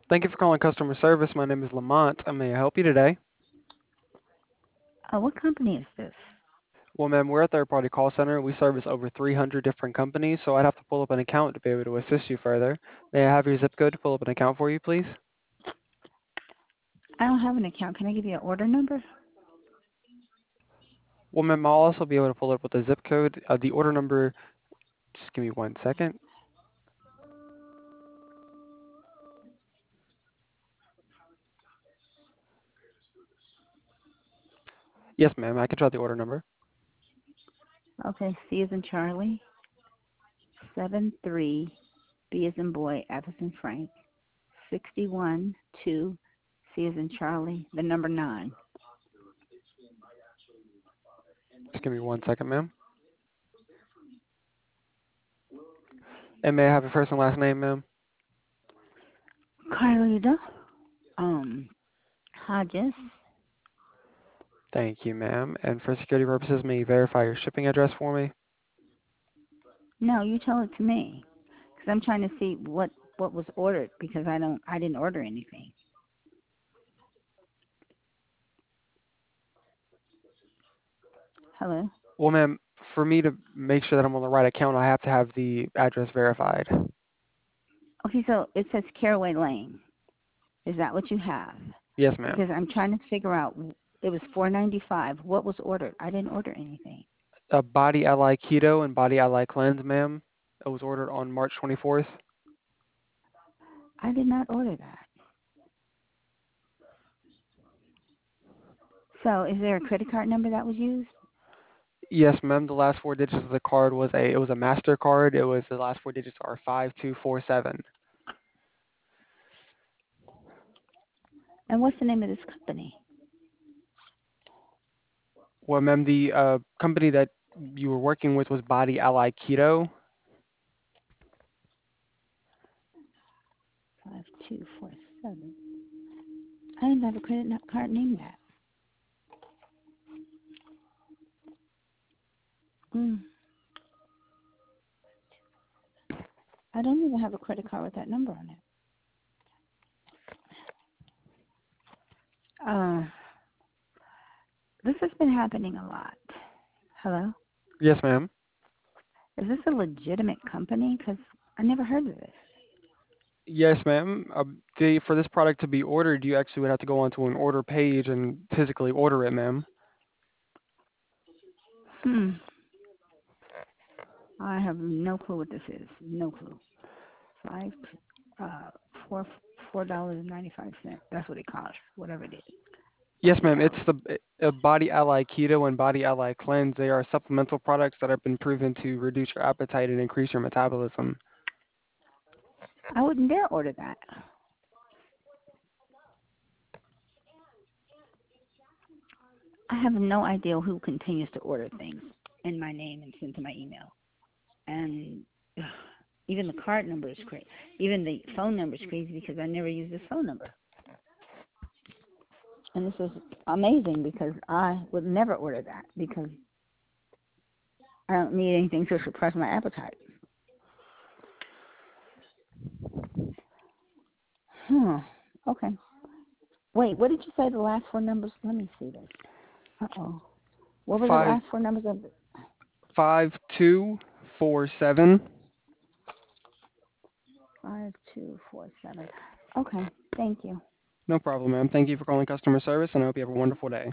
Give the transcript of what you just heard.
Thank you for calling customer service. My name is Lamont. May I help you today? What company is this? Well, ma'am, we're a third-party call center. We service over 300 different companies, so I'd have to pull up an account to be able to assist you further. May I have your zip code to pull up an account for you, please? I don't have an account. Can I give you an order number? Well, ma'am, I'll also be able to pull it up with the zip code. The order number, just give me 1 second. Yes, ma'am, I can try the order number. Okay, C is in Charlie, 73, B is in boy, F is in Frank, 61, 2, C is in Charlie, the number 9. Just give me 1 second, ma'am. And may I have your first and last name, ma'am? Carlita, um, Hodges. Thank you, ma'am. And for security purposes, may you verify your shipping address for me? No, you tell it to me, because I'm trying to see what was ordered, because I didn't order anything. Hello? Well, ma'am, for me to make sure that I'm on the right account, I have to have the address verified. Okay, so it says Caraway Lane. Is that what you have? Yes, ma'am. Because I'm trying to figure out. It was $4.95. What was ordered? I didn't order anything. Body Ally Keto and Body Ally Cleanse, ma'am. It was ordered on March 24th. I did not order that. So, is there a credit card number that was used? Yes, ma'am. The last four digits of the card was a MasterCard. It was the last four digits are 5247. And what's the name of this company? Well, ma'am, the company that you were working with was Body Ally Keto. 5247. I didn't have a credit card named that. Mm. I don't even have a credit card with that number on it. Uh, this has been happening a lot. Hello? Yes, ma'am. Is this a legitimate company? Because I never heard of this. Yes, ma'am. For this product to be ordered, you actually would have to go onto an order page and physically order it, ma'am. Hmm. I have no clue what this is. No clue. Five, uh, four, $4.95. That's what it costs. Whatever it is. Yes, ma'am. $5. It's the Body Ally Keto and Body Ally Cleanse. They are supplemental products that have been proven to reduce your appetite and increase your metabolism. I wouldn't dare order that. I have no idea who continues to order things in my name and send to my email. And ugh, even the card number is crazy. Even the phone number is crazy because I never use this phone number. And this is amazing because I would never order that because I don't need anything to suppress my appetite. Hmm. Okay. Wait, what did you say the last four numbers? Let me see this. Uh-oh. What were the Five last four numbers of it? 5247. 5247. Okay. Thank you. No problem, ma'am. Thank you for calling customer service, and I hope you have a wonderful day.